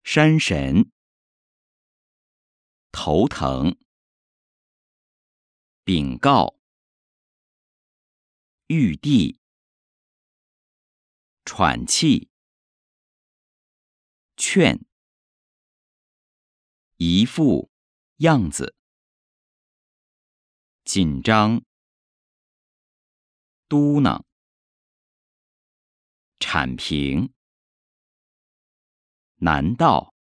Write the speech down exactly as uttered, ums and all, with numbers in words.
山神，头疼，禀告，玉帝，喘气，劝，一副样子，紧张，嘟囔，铲平，难道。